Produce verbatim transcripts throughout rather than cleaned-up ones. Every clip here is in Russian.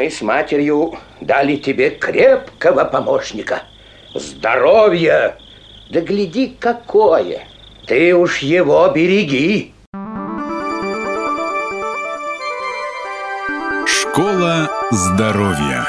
Мы с матерью дали тебе крепкого помощника. Здоровье! Да гляди, какое! Ты уж его береги! Школа здоровья.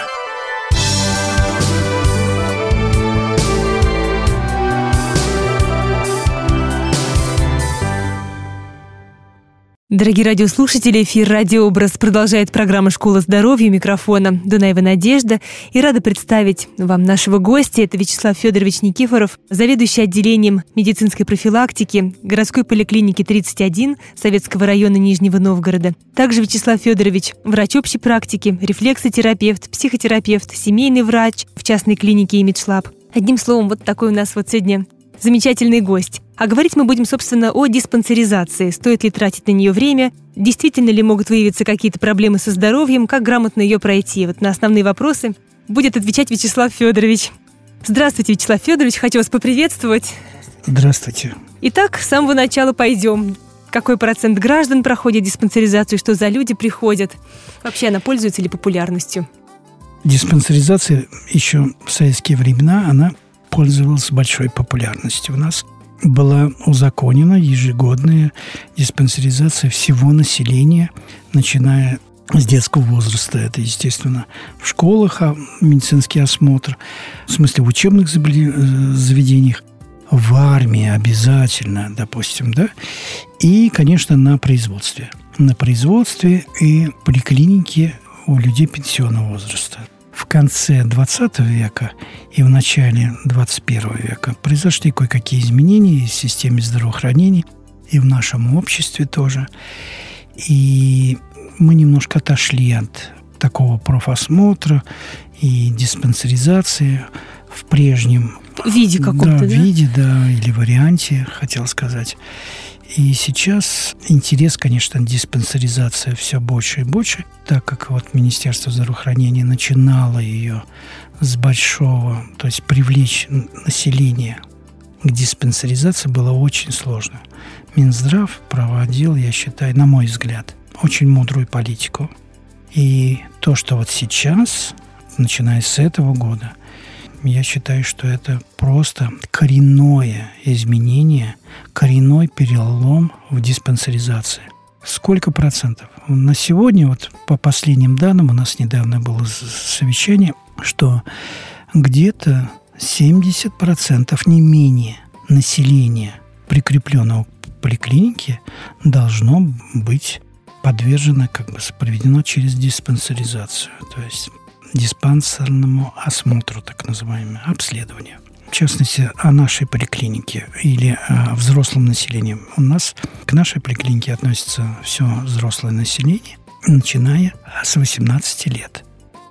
Дорогие радиослушатели, эфир «Радиообраз» продолжает программа «Школа здоровья». У микрофона Дунаева Надежда. И рада представить вам нашего гостя. Это Вячеслав Федорович Никифоров, заведующий отделением медицинской профилактики городской поликлиники тридцать один Советского района Нижнего Новгорода. Также Вячеслав Федорович – врач общей практики, рефлексотерапевт, психотерапевт, семейный врач в частной клинике «Имидж-Лаб». Одним словом, вот такой у нас вот сегодня замечательный гость. А говорить мы будем, собственно, о диспансеризации. Стоит ли тратить на нее время? Действительно ли могут выявиться какие-то проблемы со здоровьем? Как грамотно ее пройти? Вот на основные вопросы будет отвечать Вячеслав Федорович. Здравствуйте, Вячеслав Федорович. Хочу вас поприветствовать. Здравствуйте. Итак, с самого начала пойдем. Какой процент граждан проходит диспансеризацию? Что за люди приходят? Вообще она пользуется ли популярностью? Диспансеризация еще в советские времена, она пользовалась большой популярностью. У нас была узаконена ежегодная диспансеризация всего населения, начиная с детского возраста. Это, естественно, в школах медицинский осмотр, в смысле в учебных заведениях, в армии обязательно, допустим, да, и, конечно, на производстве. На производстве и поликлинике у людей пенсионного возраста. В конце двадцатого века и в начале двадцать первого века произошли кое-какие изменения в системе здравоохранения и в нашем обществе тоже. И мы немножко отошли от такого профосмотра и диспансеризации в прежнем виде каком-то, да? Да, виде, да, или варианте, хотел сказать. И сейчас интерес, конечно, диспансеризация все больше и больше, так как вот Министерство здравоохранения начинало ее с большого, то есть привлечь население к диспансеризации было очень сложно. Минздрав проводил, я считаю, на мой взгляд, очень мудрую политику. И то, что вот сейчас, начиная с этого года, я считаю, что это просто коренное изменение, коренной перелом в диспансеризации. Сколько процентов? На сегодня, вот по последним данным, у нас недавно было совещание, что где-то семьдесят процентов, не менее, населения, прикрепленного к поликлинике, должно быть подвержено, как бы проведено через диспансеризацию. То есть диспансерному осмотру, так называемому, обследованию. В частности, о нашей поликлинике или о взрослом населении. У нас к нашей поликлинике относится все взрослое население, начиная с восемнадцати лет.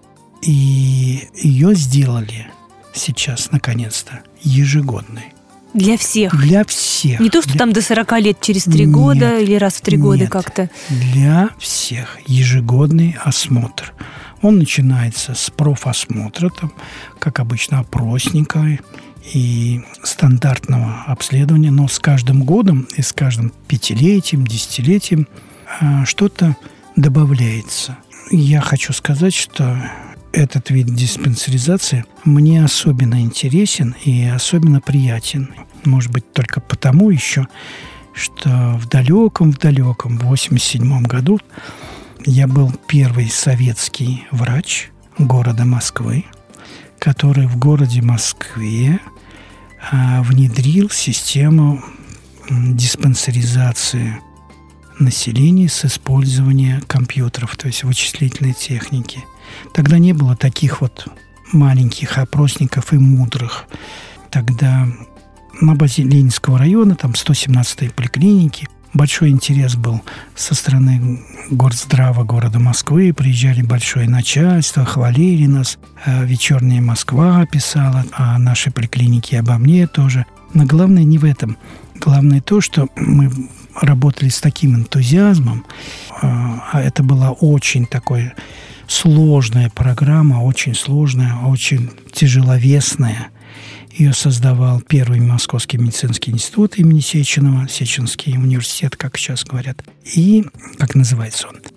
И ее сделали сейчас, наконец-то, ежегодной. Для всех? Для всех. Не то, что для... там до сорока лет через три года или раз в три года как-то? Для всех ежегодный осмотр. Он начинается с профосмотра, там, как обычно, опросника и стандартного обследования, но с каждым годом и с каждым пятилетием, десятилетием а, что-то добавляется. Я хочу сказать, что этот вид диспансеризации мне особенно интересен и особенно приятен. Может быть, только потому еще, что в далеком-в далеком восемьдесят седьмом году я был первый советский врач города Москвы, который в городе Москве а, внедрил систему диспансеризации населения с использованием компьютеров, то есть вычислительной техники. Тогда не было таких вот маленьких опросников и мудрых. Тогда на базе Ленинского района, там сто семнадцатой поликлиники, большой интерес был со стороны горздрава города Москвы. Приезжали большое начальство, хвалили нас. «Вечерняя Москва» писала о нашей поликлинике, обо мне тоже. Но главное не в этом. Главное то, что мы работали с таким энтузиазмом. А это была очень такая сложная программа, очень сложная, очень тяжеловесная. Ее создавал Первый Московский медицинский институт имени Сеченова, Сеченский университет, как сейчас говорят. И, как называется он,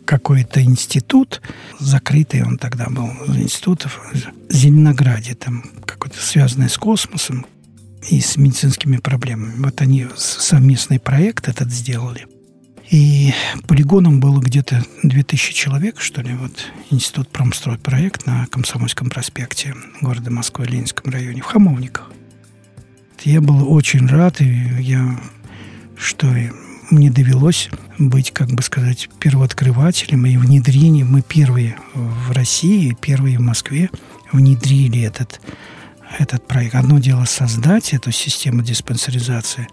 какой-то институт, закрытый он тогда был, институт в Зеленограде, там какой-то связанный с космосом и с медицинскими проблемами. Вот они совместный проект этот сделали. И полигоном было где-то две тысячи человек, что ли, вот институт промстройпроект на Комсомольском проспекте города Москвы, Ленинском районе, в Хамовниках. Я был очень рад, и я, что мне довелось быть, как бы сказать, первооткрывателем и внедрением. Мы первые в России, первые в Москве внедрили этот, этот проект. Одно дело создать эту систему диспансеризации,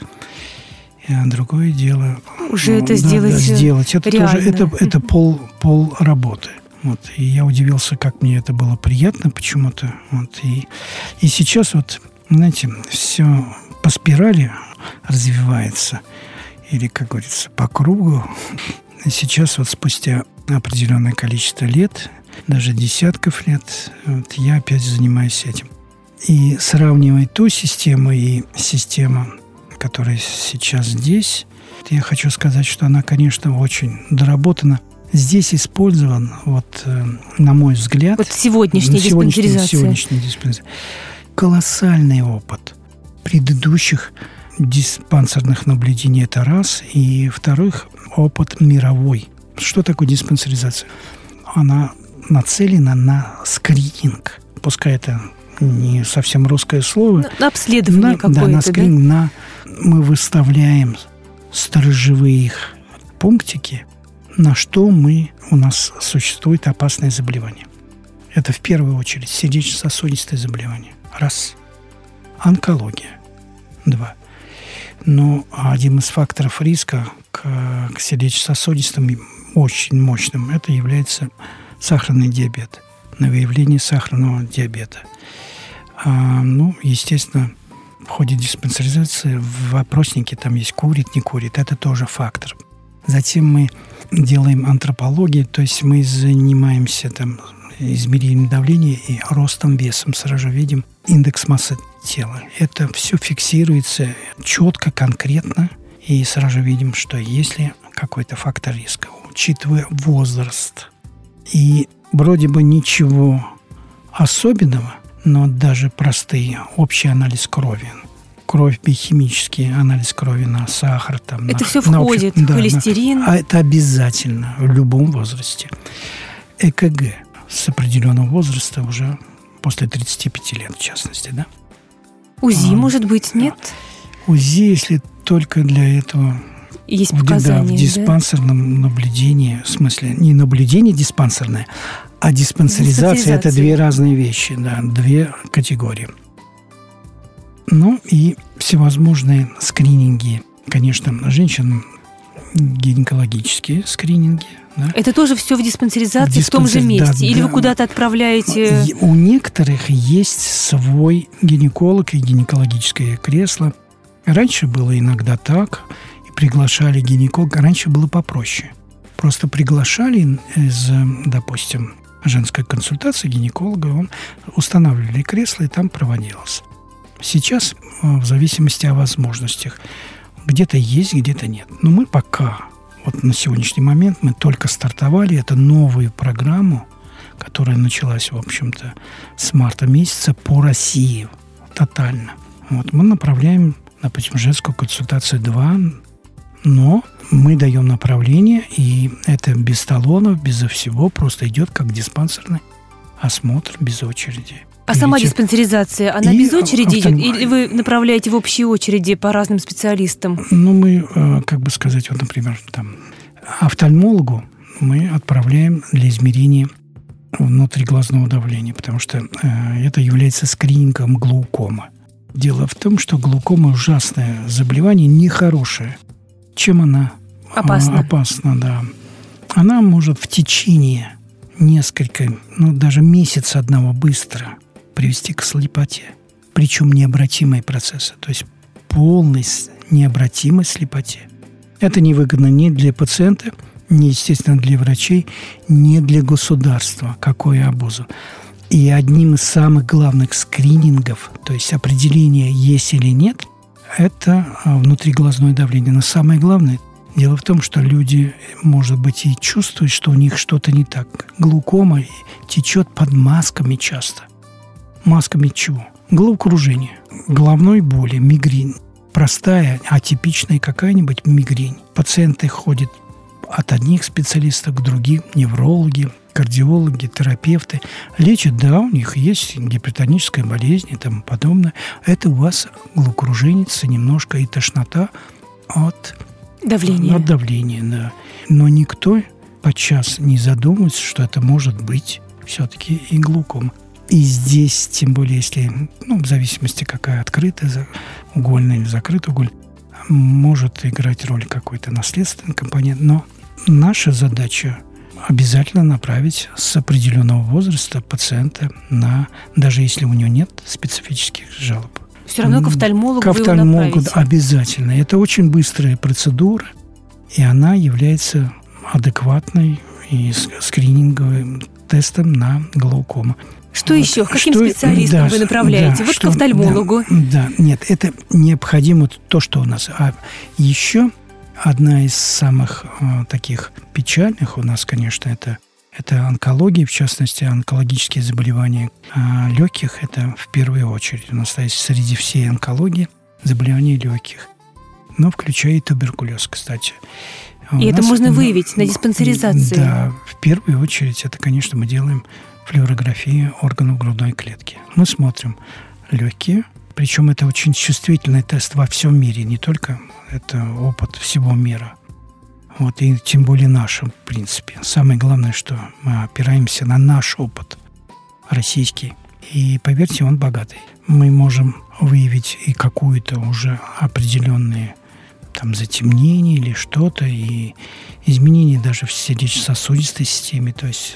а другое дело уже ну, это да, сделать, да, сделать. Это реально. тоже это, это пол, пол работы. Вот. И я удивился, как мне это было приятно почему-то. Вот. И, и сейчас вот, знаете, все по спирали развивается. Или, как говорится, по кругу. И сейчас вот спустя определенное количество лет, даже десятков лет, вот, я опять занимаюсь этим. И сравнивая ту систему и систему, которая сейчас здесь, я хочу сказать, что она, конечно, очень доработана. Здесь использован, вот, на мой взгляд... Вот сегодняшняя диспансеризация. Сегодняшняя диспансеризация. Колоссальный опыт предыдущих диспансерных наблюдений. Это раз. И, вторых, опыт мировой. Что такое диспансеризация? Она нацелена на скрининг. Пускай это не совсем русское слово. На обследование на, какое-то, да? На скрининг, да? на, мы выставляем сторожевые пунктики, на что мы, у нас существует опасное заболевание. Это в первую очередь сердечно-сосудистое заболевание. Раз. Онкология. Два. Но один из факторов риска к, к сердечно-сосудистым очень мощным это является сахарный диабет, на выявление сахарного диабета. А, ну, естественно, в ходе диспансеризации в опроснике там есть курит, не курит. Это тоже фактор. Затем мы делаем антропологию, то есть мы занимаемся там измерением давления и ростом, весом. Сразу же видим индекс массы тела. Это все фиксируется четко, конкретно. И сразу же видим, что есть ли какой-то фактор риска, учитывая возраст. И вроде бы ничего особенного, но даже простые, общий анализ крови. Кровь, биохимический анализ крови на сахар. Там, это на, все на входит, общем, да, холестерин. На, а это обязательно в любом возрасте. ЭКГ с определенного возраста уже после тридцати пяти лет, в частности, да? УЗИ, а, может быть, нет? УЗИ, если только для этого... Есть в, показания, да, в диспансерном да? наблюдении, в смысле, не наблюдение диспансерное, а диспансеризация, диспансеризация. Это две разные вещи, да, две категории. Ну и всевозможные скрининги, конечно, женщинам гинекологические скрининги. Да? Это тоже все в диспансеризации, в, диспансер... в том же месте? Да, или да. Вы куда-то отправляете? У некоторых есть свой гинеколог и гинекологическое кресло. Раньше было иногда так, и приглашали гинеколога. Раньше было попроще. Просто приглашали из, допустим, женской консультации гинеколога, он устанавливали кресло, и там проводилось. Сейчас, в зависимости от возможностях, где-то есть, где-то нет. Но мы пока, вот на сегодняшний момент, мы только стартовали эту новую программу, которая началась, в общем-то, с марта месяца по России тотально. Вот, мы направляем, допустим, женскую консультацию два, но мы даем направление, и это без талонов, безо всего, просто идет как диспансерный осмотр без очереди. А сама диспансеризация, она и без очереди офтальм... идет? Или вы направляете в общие очереди по разным специалистам? Ну, мы, как бы сказать, вот, например, там, офтальмологу мы отправляем для измерения внутриглазного давления, потому что э, это является скринингом глаукомы. Дело в том, что глаукома ужасное заболевание, нехорошее. Чем она опасна? Опасна, да. Она может в течение несколько, ну, даже месяца одного быстро привести к слепоте. Причем необратимые процессы, то есть полной необратимой слепоте. Это невыгодно ни для пациента, ни, естественно, для врачей, ни для государства. Какое обузу. И одним из самых главных скринингов, то есть определение, есть или нет, это внутриглазное давление. Но самое главное, Дело в том, что люди, может быть, и чувствуют, что у них что-то не так. Глаукома течет под масками часто. Масками чего? Головокружение, головной боли, мигрень. Простая, атипичная какая-нибудь мигрень. Пациенты ходят от одних специалистов к другим, неврологи, кардиологи, терапевты. Лечат, да, у них есть гипертоническая болезнь и тому подобное. Это у вас головокруженица немножко и тошнота от давления. От давления, да. Но никто подчас не задумывается, что это может быть все-таки и глаукома. И здесь, тем более, если, ну, в зависимости, какая открытая угольная или закрытая уголь, может играть роль какой-то наследственный компонент. Но наша задача обязательно направить с определенного возраста пациента на, даже если у него нет специфических жалоб. Все равно к офтальмологу, к офтальмологу вы его направите. Обязательно. Это очень быстрая процедура, и она является адекватной и скрининговым тестом на глаукому. Что вот. еще? К каким что, специалистам да, вы направляете? Да, вот что, к офтальмологу. Да, да, нет, это необходимо то, что у нас. А еще одна из самых э, таких печальных у нас, конечно, это, это онкология, в частности, онкологические заболевания а легких. Это в первую очередь у нас есть среди всей онкологии заболевания легких, но включая и туберкулез, кстати. И у это нас, можно выявить на диспансеризации? Да, в первую очередь это, конечно, мы делаем флюорографию органов грудной клетки. Мы смотрим легкие, причем это очень чувствительный тест во всем мире, не только это опыт всего мира. Вот, и тем более наш, в принципе. Самое главное, что мы опираемся на наш опыт российский. И, поверьте, он богатый. Мы можем выявить и какую-то уже определенные там затемнение или что-то, и изменения даже в сердечно-сосудистой системе, то есть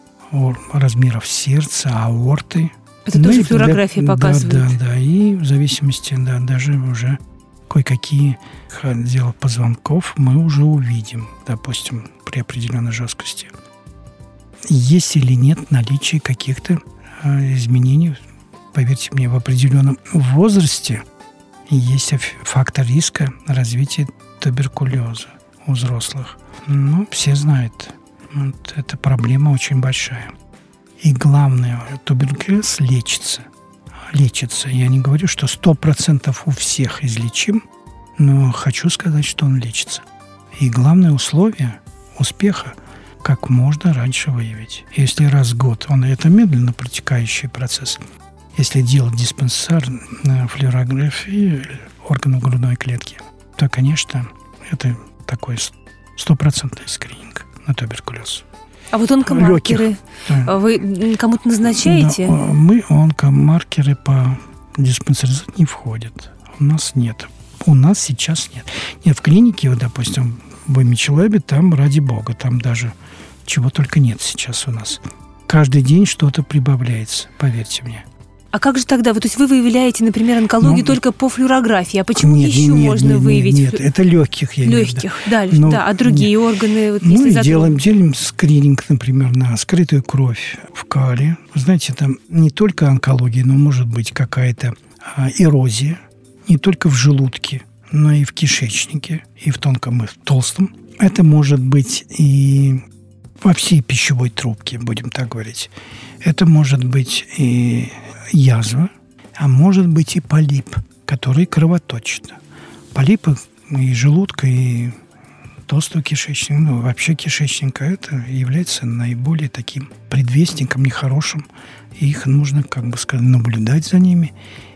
размеров сердца, аорты. Это ну, тоже флюорография да, показывает? Да, да, да. И в зависимости, да, даже уже кое-какие отделы позвонков мы уже увидим, допустим, при определенной жесткости. Есть или нет наличие каких-то э, изменений, поверьте мне, в определенном возрасте есть фактор риска развития туберкулеза у взрослых. Ну, все знают. Вот эта проблема очень большая. И главное, туберкулез лечится. Лечится. Я не говорю, что сто процентов у всех излечим, но хочу сказать, что он лечится. И главное условие успеха – как можно раньше выявить. Если раз в год, он, это медленно протекающий процесс. Если делать диспансерную флюорографию органов грудной клетки, то, конечно, это такой стопроцентный скрининг на туберкулез. А вот онкомаркеры да. вы кому-то назначаете? Да, мы онкомаркеры по диспансеризации не входят. У нас нет. У нас сейчас нет. Нет, в клинике, вот, допустим, в Мичелабе, там, ради бога, там даже чего только нет сейчас у нас. Каждый день что-то прибавляется, поверьте мне. А как же тогда? Вот, то есть вы выявляете, например, онкологию ну, только по флюорографии. А почему нет, еще нет, можно нет, выявить? Нет, нет, это легких, я имею в виду. Легких, да, Но, да. А другие нет. органы? Вот, ну, если и делаем, делаем скрининг, например, на скрытую кровь в кале. Знаете, там не только онкология, но может быть какая-то а, эрозия. Не только в желудке, но и в кишечнике, и в тонком, и в толстом. Это может быть и во всей пищевой трубке, будем так говорить. Это может быть и язва, а может быть и полип, который кровоточит. Полипы и желудка, и толстого кишечника, ну, вообще кишечника, это является наиболее таким предвестником нехорошим. И их нужно, как бы сказать, наблюдать за ними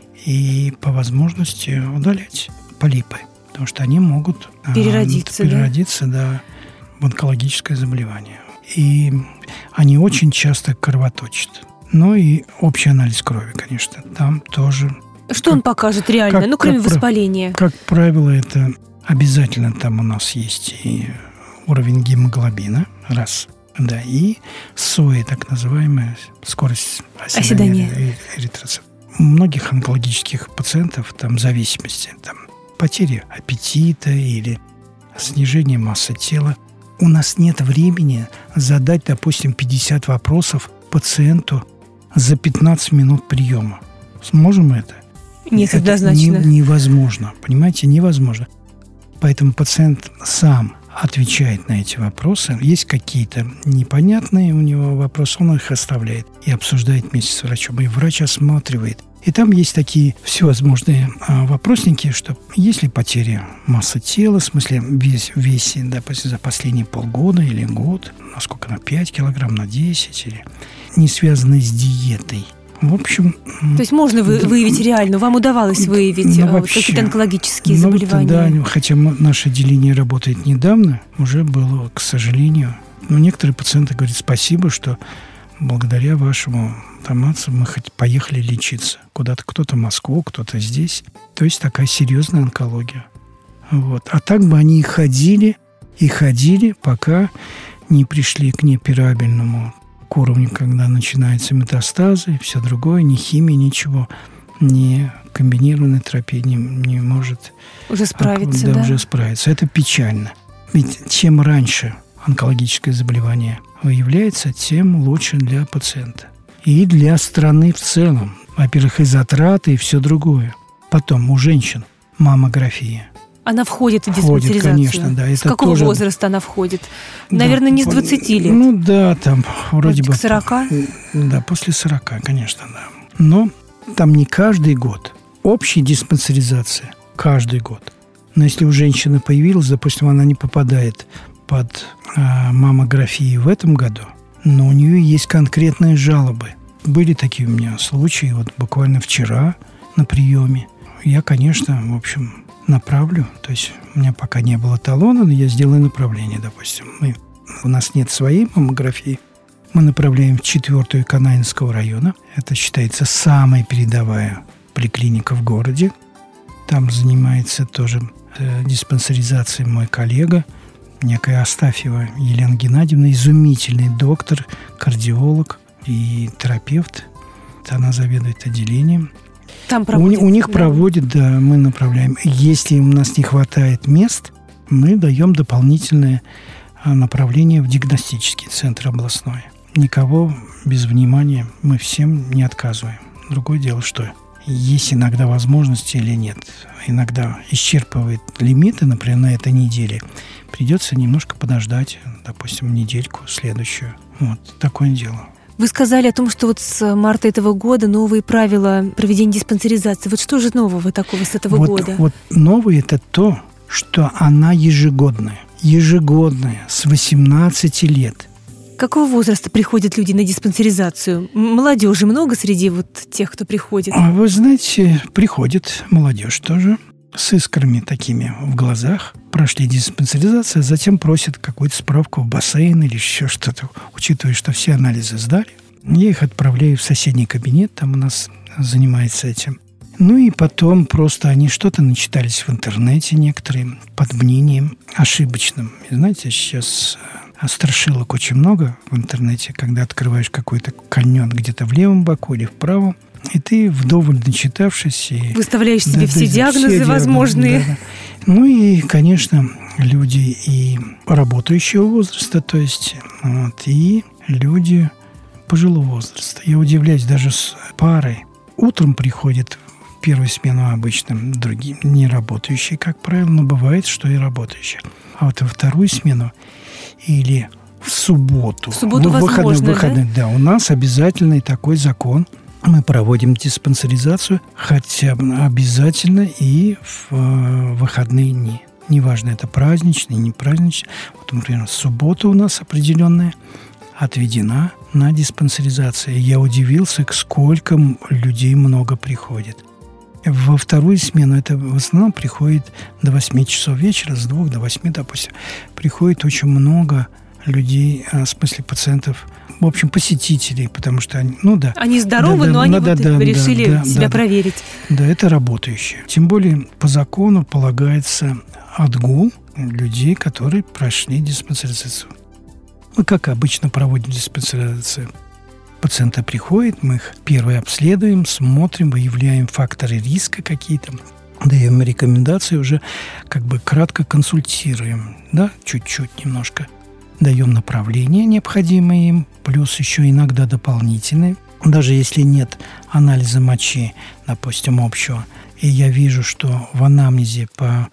и по возможности удалять полипы, потому что они могут переродиться, а, переродиться да? Да, в онкологическое заболевание. И они очень часто кровоточат. Ну и общий анализ крови, конечно, там тоже. Что как, он покажет реально, как, ну кроме как, воспаления? Как правило, это обязательно там у нас есть и уровень гемоглобина, раз, да, и СОИ, так называемая скорость оседания эритроцитов. У многих онкологических пациентов там зависимости, там потеря аппетита или снижение массы тела. У нас нет времени задать, допустим, пятьдесят вопросов пациенту за пятнадцать минут приема. Сможем это? Нет, это однозначно. Не, невозможно. Понимаете, невозможно. Поэтому пациент сам отвечает на эти вопросы. Есть какие-то непонятные у него вопросы, он их оставляет и обсуждает вместе с врачом. И врач осматривает. И там есть такие всевозможные а, вопросники, что есть ли потеря массы тела, в смысле вес, весе, допустим, за последние полгода или год, насколько на пять килограмм, на десять, или не связанные с диетой. В общем... То есть можно вы, выявить реально? Вам удавалось выявить ну, вот какие-то онкологические ну, заболевания? Да, хотя наше отделение работает недавно, уже было, к сожалению. Но некоторые пациенты говорят, спасибо, что благодаря вашему информации мы хоть поехали лечиться. Куда-то кто-то в Москву, кто-то здесь. То есть такая серьезная онкология. Вот. А так бы они и ходили, и ходили, пока не пришли к неоперабельному к уровню, когда начинаются метастазы и все другое, ни химия, ничего, ни комбинированная терапия не, не может уже справиться, да, да? уже справиться. Это печально. Ведь чем раньше онкологическое заболевание выявляется, тем лучше для пациента. И для страны в целом. Во-первых, и затраты, и все другое. Потом у женщин маммография. Она входит в диспансеризацию? Входит, конечно, да. С какого тоже... возраста она входит? Наверное, да, не с двадцати лет? Ну да, там вроде бы... К сорока? Да, после сорока, конечно, да. Но там не каждый год. Общая диспансеризация каждый год. Но если у женщины появилась, допустим, она не попадает под а, маммографию в этом году, но у нее есть конкретные жалобы. Были такие у меня случаи, вот буквально вчера на приеме. Я, конечно, в общем... направлю, то есть у меня пока не было талона, но я сделаю направление, допустим. Мы, у нас нет своей маммографии, мы направляем в четвертую Канаинского района. Это считается самая передовая поликлиника в городе. Там занимается тоже э, диспансеризацией мой коллега, некая Астафьева Елена Геннадьевна, изумительный доктор, кардиолог и терапевт. Она заведует отделением. Там проводят, у, у них да? проводят, да, мы направляем. Если у нас не хватает мест, мы даем дополнительное направление в диагностический центр областной. Никого без внимания мы всем не отказываем. Другое дело, что есть иногда возможности или нет. Иногда исчерпывает лимиты, например, на этой неделе. Придется немножко подождать, допустим, недельку следующую. Вот, такое дело. Вы сказали о том, что вот с марта этого года новые правила проведения диспансеризации. Вот что же нового такого с этого вот, года? Вот новое – это то, что она ежегодная. Ежегодная, с восемнадцати лет. Какого возраста приходят люди на диспансеризацию? Молодежи много среди вот тех, кто приходит? Вы знаете, приходит молодежь тоже. С искрами такими в глазах. Прошли диспансеризацию, затем просят какую-то справку в бассейн или еще что-то, учитывая, что все анализы сдали. Я их отправляю в соседний кабинет, там у нас занимается этим. Ну и потом просто они что-то начитались в интернете некоторые, под мнением ошибочным. И знаете, сейчас страшилок очень много в интернете, когда открываешь какой-то каньон где-то в левом боку или в правом, и ты, вдоволь начитавшись... И, выставляешь себе да, все да, диагнозы все возможные. Да, да. Ну и, конечно, люди и работающего возраста, то есть, вот, и люди пожилого возраста. Я удивляюсь, даже с парой. Утром приходят в первую смену обычно другие, не работающие, как правило, но бывает, что и работающие. А вот во вторую смену или в субботу. В субботу в возможно, выходных, выходных, да? Да, у нас обязательный такой закон. Мы проводим диспансеризацию, хотя бы обязательно и в э, выходные дни. Неважно, это праздничный, не праздничный. Вот, например, суббота у нас определенная отведена на диспансеризацию. Я удивился, сколько людей много приходит. Во вторую смену это в основном приходит до восьми часов вечера, с двух до восьми, допустим. Приходит очень много людей, в смысле пациентов, в общем, посетителей, потому что они, ну да. Они здоровы, да, но да, они да, вот да, решили да, себя да, проверить. Да, это работающие. Тем более по закону полагается отгул людей, которые прошли диспансеризацию. Мы, как обычно, проводим диспансеризацию. Пациенты приходят, мы их первые обследуем, смотрим, выявляем факторы риска какие-то, даем рекомендации, уже как бы кратко консультируем, да, чуть-чуть немножко. Даем направления, необходимые им, плюс еще иногда дополнительные. Даже если нет анализа мочи, допустим, общего, и я вижу, что в анамнезе по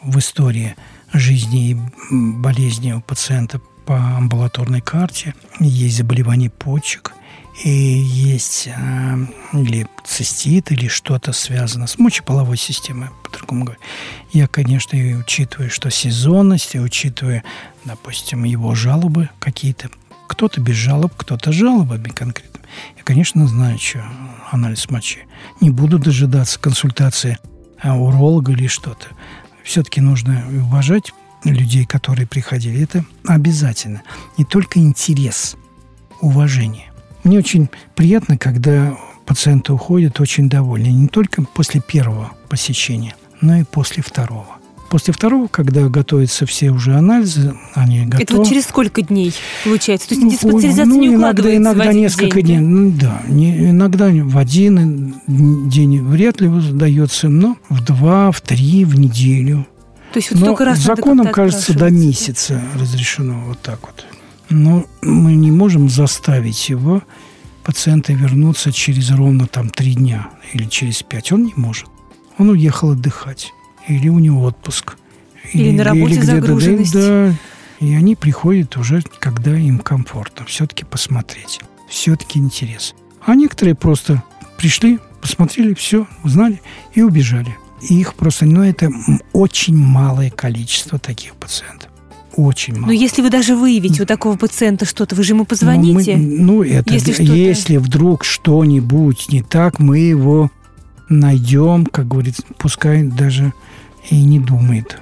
в истории жизни и болезни у пациента по амбулаторной карте. Есть заболевания почек, и есть э, или цистит, или что-то связано с мочеполовой системой, по-другому говоря. Я, конечно, и учитываю, что сезонность, и учитывая, допустим, его жалобы какие-то. Кто-то без жалоб, кто-то с жалобами конкретными. Я, конечно, знаю, что анализ мочи. Не буду дожидаться консультации уролога или что-то. Все-таки нужно уважать людей, которые приходили. Это обязательно. Не только интерес, уважение. Мне очень приятно, когда пациенты уходят очень довольны. Не только после первого посещения, но и после второго. После второго, когда готовятся все уже анализы, они готовы. Это вот через сколько дней получается? То есть диспансеризация ну, не иногда, укладывается иногда в один несколько день? дней. Ну, да, не, иногда в один день вряд ли удается, но в два, в три, в неделю. То есть вот но столько раз законом, кажется, до месяца разрешено вот так вот. Но мы не можем заставить его, пациента, вернуться через ровно там три дня или через пять. Он не может. Он уехал отдыхать. Или у него отпуск. Или, или на работе или загруженность. Да, и они приходят уже, когда им комфортно. Все-таки посмотреть. Все-таки интерес. А некоторые просто пришли, посмотрели, все, узнали и убежали. И их просто, ну, это очень малое количество таких пациентов. Очень мало. Но если вы даже выявите у такого пациента что-то, вы же ему позвоните? Ну, мы, ну это если, если вдруг что-нибудь не так, мы его найдем, как говорится, пускай даже и не думает.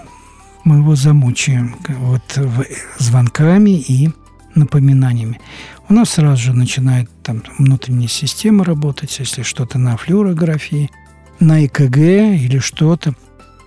Мы его замучаем вот звонками и напоминаниями. У нас сразу же начинает там внутренняя система работать, если что-то на флюорографии, на ЭКГ или что-то.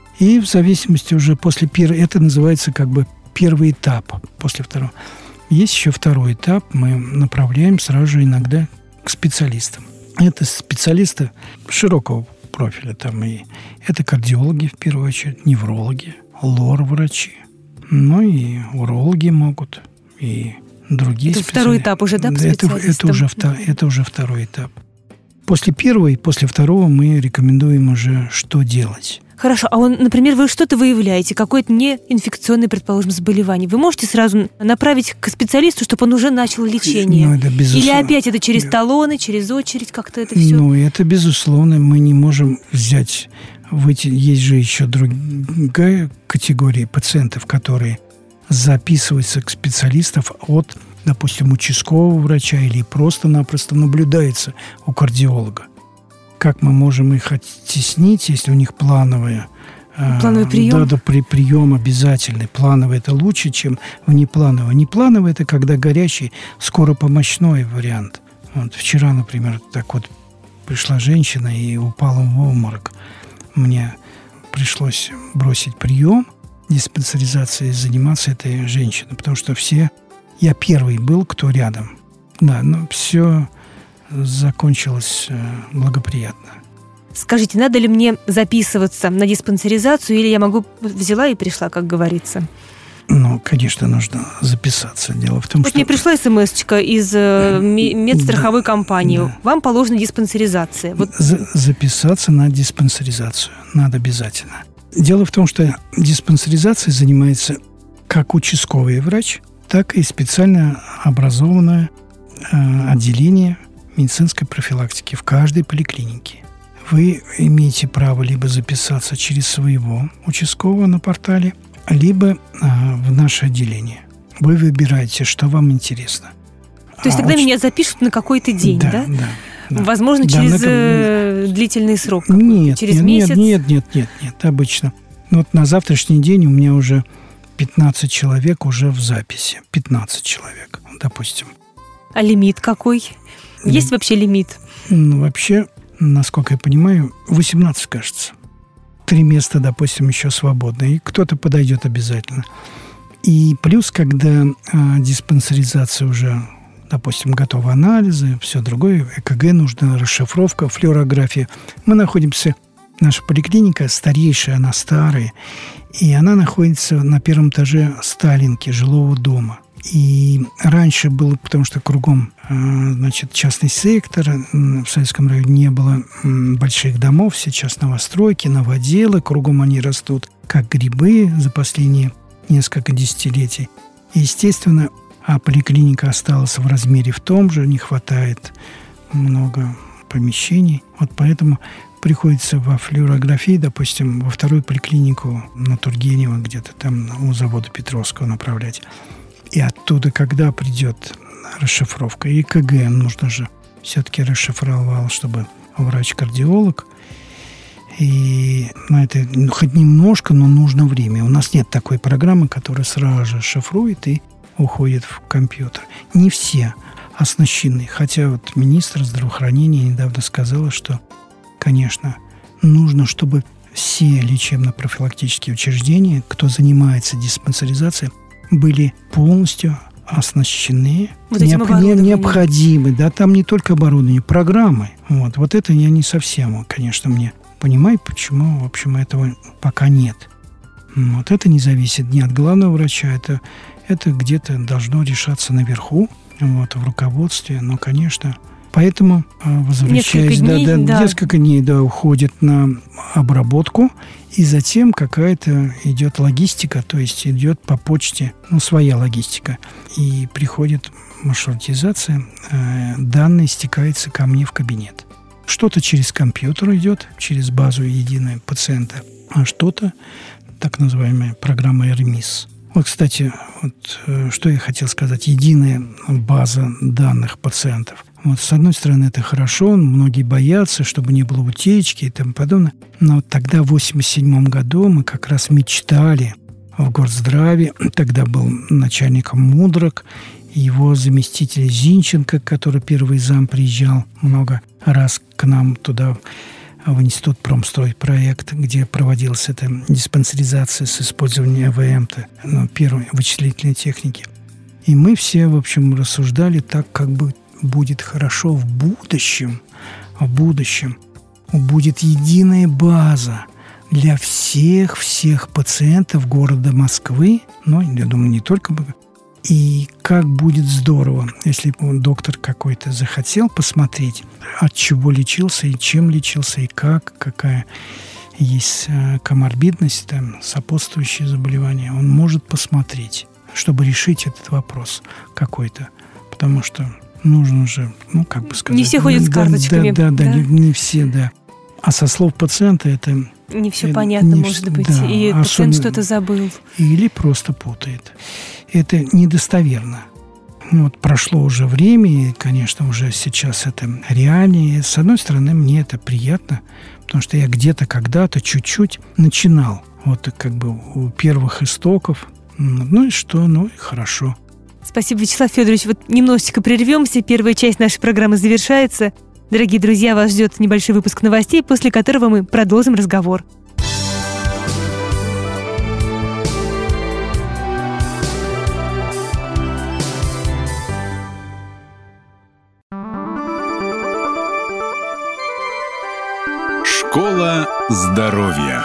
И в зависимости уже после первого, это называется как бы первый этап после второго. Есть еще второй этап, мы направляем сразу же иногда к специалистам. Это специалисты широкого профиля. Там и это кардиологи, в первую очередь, неврологи, лор-врачи. Ну и урологи могут, и другие это специалисты. Второй этап уже, да, к это, это, уже, это уже второй этап. После первого и после второго мы рекомендуем уже, что делать. Хорошо, а он, например, вы что-то выявляете, какое-то неинфекционное, предположим, заболевание. Вы можете сразу направить к специалисту, чтобы он уже начал лечение? Ну, это безусловно. Или опять это через талоны, через очередь, как-то это все? Ну, это безусловно. Мы не можем взять... Выйти. Есть же еще другая категория пациентов, которые записываются к специалистам от, допустим, участкового врача или просто-напросто наблюдается у кардиолога. Как мы можем их оттеснить, если у них плановые... Плановый прием? Да, да, при, прием обязательный. Плановый – это лучше, чем внеплановый. Неплановый – это когда горячий, скоропомощной вариант. Вот вчера, например, так вот пришла женщина и упала в обморок. Мне пришлось бросить прием диспансеризации и заниматься этой женщиной, потому что все... Я первый был, кто рядом. Да, но все... закончилось благоприятно. Скажите, надо ли мне записываться на диспансеризацию, или я могу взяла и пришла, как говорится? Ну, конечно, нужно записаться. Дело в том, вот что... мне пришла смс-очка из э, медстраховой да, компании. Да. Вам положена диспансеризация. Вот... За- записаться на диспансеризацию надо обязательно. Дело в том, что диспансеризацией занимается как участковый врач, так и специально образованное э, отделение медицинской профилактики в каждой поликлинике. Вы имеете право либо записаться через своего участкового на портале, либо а, в наше отделение. Вы выбираете, что вам интересно. То есть а тогда уч... меня запишут на какой-то день, да? Да, да. да. Возможно, да, через на... э, длительный срок? Нет, через нет, месяц? Нет, нет, нет, нет, обычно. Вот на завтрашний день у меня уже пятнадцать человек уже в записи. пятнадцать человек, допустим. А лимит какой? Есть вообще лимит? Ну, вообще, насколько я понимаю, восемнадцать, кажется. Три места, допустим, еще свободны. И кто-то подойдет обязательно. И плюс, когда а, диспансеризация уже, допустим, готовы анализы, все другое, ЭКГ нужна, расшифровка, флюорография. Мы находимся... Наша поликлиника старейшая, она старая. И она находится на первом этаже Сталинки, жилого дома. И раньше было, потому что кругом, значит, частный сектор, в Советском районе не было больших домов, сейчас новостройки, новоделы, кругом они растут. как грибы за последние несколько десятилетий. Естественно, а поликлиника осталась в размере в том же, не хватает много помещений. Вот поэтому приходится во флюорографии, допустим, во вторую поликлинику на Тургенева, где-то там у завода Петровского направлять. И оттуда, когда придет расшифровка, и ЭКГ нужно же все-таки расшифровал, чтобы врач-кардиолог. И на это ну, хоть немножко, но нужно время. У нас нет такой программы, которая сразу же шифрует и уходит в компьютер. Не все оснащены. Хотя вот министр здравоохранения недавно сказала, что, конечно, нужно, чтобы все лечебно-профилактические учреждения, кто занимается диспансеризацией, были полностью оснащены, вот необ, необходимы. Да, там не только оборудование, программы. Вот, вот это я не совсем, конечно, мне понимаю, почему, в общем, этого пока нет. Вот это не зависит ни от главного врача, это, это где-то должно решаться наверху, вот, в руководстве, но, конечно, поэтому, возвращаясь, несколько дней, да, да, да. несколько дней да, уходит на обработку, и затем какая-то идет логистика, то есть идет по почте, ну, своя логистика, и приходит маршрутизация, э, данные стекаются ко мне в кабинет. Что-то через компьютер идет, через базу единую пациента, а что-то, так называемая программа ЭРМИС. Вот, кстати, вот, э, что я хотел сказать. Единая база данных пациентов. Вот, с одной стороны, это хорошо, многие боятся, чтобы не было утечки и тому подобное. Но вот тогда, в восемьдесят седьмом году, мы как раз мечтали в Горздраве. Тогда был начальником Мудрок, его заместитель Зинченко, который первый зам приезжал много раз к нам туда, в Институт промстройпроект, где проводилась эта диспансеризация с использованием ЭВМ, ну, первой вычислительной техники. И мы все, в общем, рассуждали так, как бы будет хорошо в будущем, в будущем будет единая база для всех-всех пациентов города Москвы, ну, я думаю, не только бы. И как будет здорово, если доктор какой-то захотел посмотреть, от чего лечился, и чем лечился, и как, какая есть коморбидность, там, сопутствующие заболевания, он может посмотреть, чтобы решить этот вопрос какой-то. Потому что нужно же, ну, как бы сказать... Не все ходят с карточками. Да, да, да, да, не, не все, да. А со слов пациента это... Не все это, понятно, не может вс... быть. Да, и пациент что-то забыл. Или просто путает. Это недостоверно. Вот прошло уже время, и, конечно, уже сейчас это реальнее. С одной стороны, мне это приятно, потому что я где-то когда-то чуть-чуть начинал. Вот как бы у первых истоков. Ну и что? Ну и хорошо. Спасибо, Вячеслав Федорович. Вот немножечко прервемся. Первая часть нашей программы завершается. Дорогие друзья, вас ждет небольшой выпуск новостей, после которого мы продолжим разговор. Школа здоровья.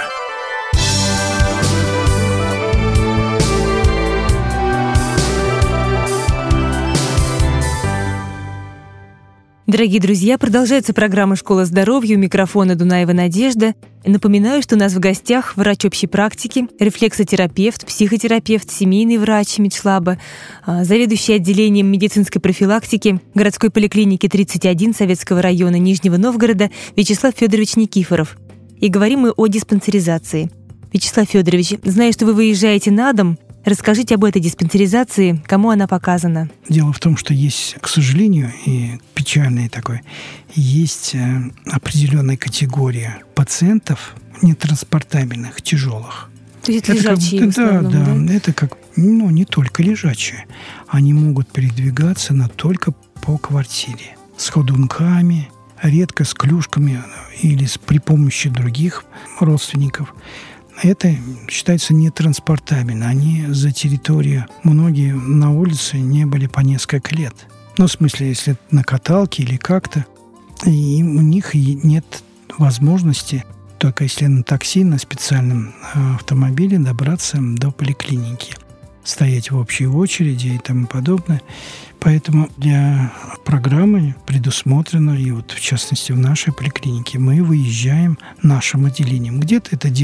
Дорогие друзья, продолжается программа «Школа здоровья», у микрофона Дунаева Надежда. Напоминаю, что у нас в гостях врач общей практики, рефлексотерапевт, психотерапевт, семейный врач Медшлаба, заведующий отделением медицинской профилактики городской поликлиники тридцать один Советского района Нижнего Новгорода Вячеслав Федорович Никифоров. И говорим мы о диспансеризации. Вячеслав Федорович, знаю, что вы выезжаете на дом. Расскажите об этой диспансеризации, кому она показана. Дело в том, что есть, к сожалению, и печальный такой, есть определенная категория пациентов нетранспортабельных, тяжелых. То есть это лежачие как, в основном, да, да? Да, это как, ну, не только лежачие. Они могут передвигаться, но только по квартире. С ходунками, редко с клюшками или с, при помощи других родственников. Это считается нетранспортабельно. Они за территорию, многие на улице не были по несколько лет. Ну, в смысле, если на каталке или как-то, и у них нет возможности, только если на такси, на специальном автомобиле добраться до поликлиники, стоять в общей очереди и тому подобное. Поэтому для программы предусмотрено, и вот в частности в нашей поликлинике, мы выезжаем нашим отделением. Где-то это делают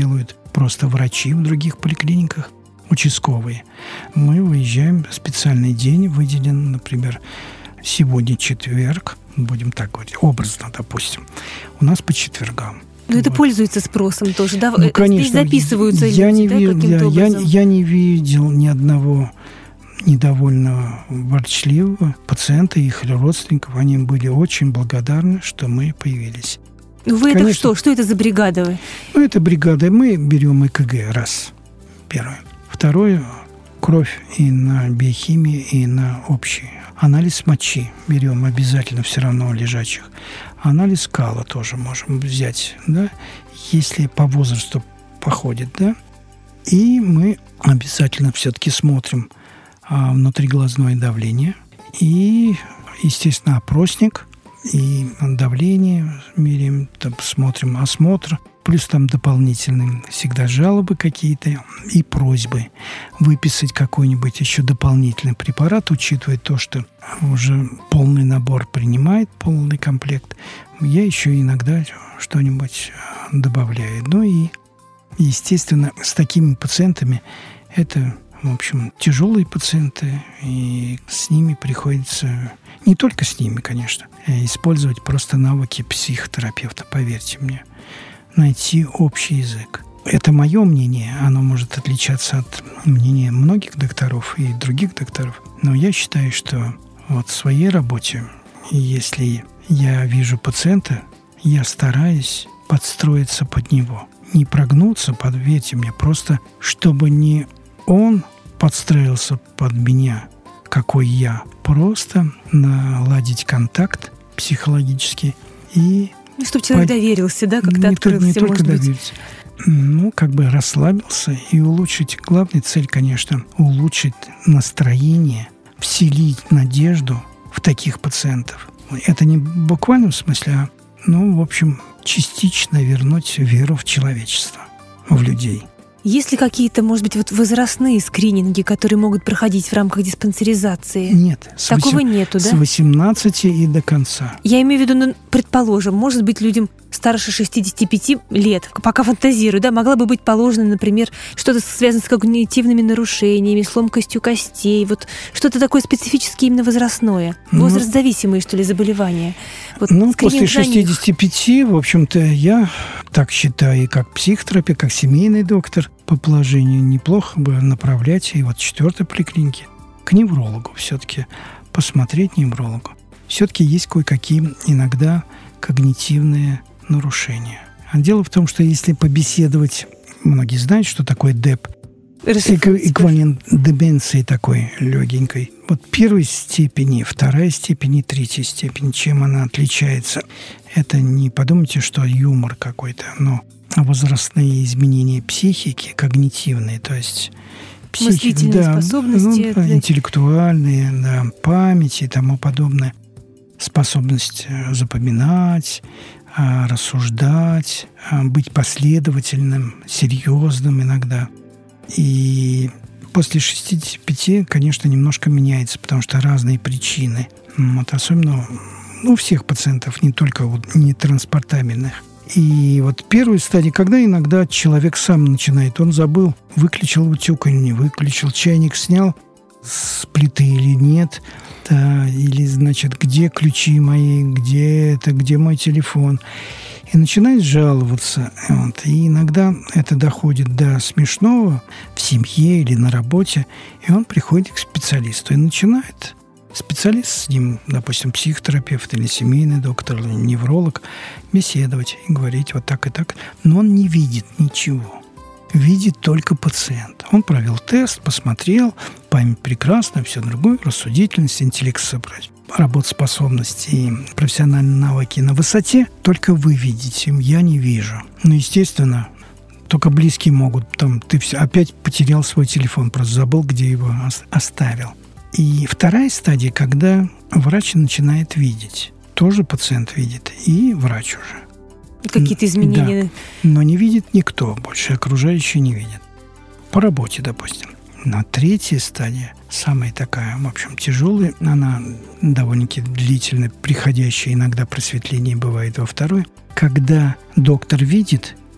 просто врачи в других поликлиниках, участковые. Мы выезжаем в специальный день, выделен, например, сегодня четверг, будем так говорить, образно, допустим, у нас по четвергам. Но вот. Это пользуется спросом тоже, да? Ну, конечно. Здесь записываются я люди, не да, ви... каким-то я, образом? Я, я не видел ни одного недовольного, ворчливого пациента и их родственников. Они были очень благодарны, что мы появились. Вы Конечно. Это что? Что это за бригада вы? Ну, это бригада. Мы берем ЭКГ, раз, первое. Второе, кровь и на биохимии, и на общий. Анализ мочи берем обязательно все равно лежачих. Анализ кала тоже можем взять, да, если по возрасту походит, да. И мы обязательно все-таки смотрим а, внутриглазное давление и, естественно, опросник и давление меряем, там, смотрим осмотр. Плюс там дополнительные всегда жалобы какие-то и просьбы выписать какой-нибудь еще дополнительный препарат, учитывая то, что уже полный набор принимает, полный комплект. Я еще иногда что-нибудь добавляю. Ну и, естественно, с такими пациентами это, в общем, тяжелые пациенты, и с ними приходится, не только с ними, конечно, использовать просто навыки психотерапевта, поверьте мне. Найти общий язык. Это мое мнение, оно может отличаться от мнения многих докторов и других докторов, но я считаю, что вот в своей работе, если я вижу пациента, я стараюсь подстроиться под него. Не прогнуться, поверьте мне, просто чтобы не он подстроился под меня, какой я, просто наладить контакт психологический и Ну, чтобы человек Под... доверился, да, как-то не открылся, не только может быть. доверился. Ну, как бы расслабился и улучшить. Главная цель, конечно, улучшить настроение, вселить надежду в таких пациентов. Это не в буквальном смысле, а, ну, в общем, частично вернуть веру в человечество, в людей. Есть ли какие-то, может быть, вот возрастные скрининги, которые могут проходить в рамках диспансеризации? Нет. Такого восем... нету, да? С восемнадцати и до конца. Я имею в виду, ну, предположим, может быть, людям старше шестидесяти пяти лет, пока фантазирую, да, могла бы быть положена, например, что-то связанное с когнитивными нарушениями, с ломкостью костей, вот что-то такое специфическое именно возрастное, ну, возраст-зависимые, что ли, заболевания. Вот, ну, после шестидесяти пяти, в общем-то, я так считаю, и как психотерапевт, как семейный доктор, по положению неплохо бы направлять и вот в четвертой поликлинике к неврологу все-таки, посмотреть неврологу. Все-таки есть кое-какие иногда когнитивные нарушения. А дело в том, что если побеседовать, многие знают, что такое ДЭП, эквивалент деменции такой легенькой. Вот первой степени, вторая степень и третья степень. Чем она отличается? Это не подумайте, что юмор какой-то, но возрастные изменения психики, когнитивные, то есть психики, да, способности, ну, да, интеллектуальные, да, память и тому подобное. Способность запоминать, рассуждать, быть последовательным, серьезным иногда. И после шестидесяти пяти, конечно, немножко меняется, потому что разные причины. Вот особенно у всех пациентов, не только вот нетранспортабельных. И вот первая стадия, когда иногда человек сам начинает, он забыл, выключил утюг или не выключил, чайник снял с плиты или нет, да, или, значит, где ключи мои, где это, где мой телефон. И начинает жаловаться. Вот. И иногда это доходит до смешного в семье или на работе, и он приходит к специалисту и начинает. Специалист с ним, допустим, психотерапевт или семейный доктор, или невролог, беседовать и говорить вот так и так. Но он не видит ничего. Видит только пациент. Он провел тест, посмотрел, память прекрасна, все другое, рассудительность, интеллект, работоспособность и профессиональные навыки на высоте. Только вы видите, я не вижу. Но, естественно, только близкие могут. Там, ты опять потерял свой телефон, просто забыл, где его оставил. И вторая стадия, когда врач начинает видеть. Тоже пациент видит, и врач уже. Какие-то изменения. Да, но не видит никто больше, окружающие не видят. По работе, допустим. Но третья стадия, самая такая, в общем, тяжелая, она довольно-таки длительная, приходящая иногда просветление бывает во второй, когда доктор видит,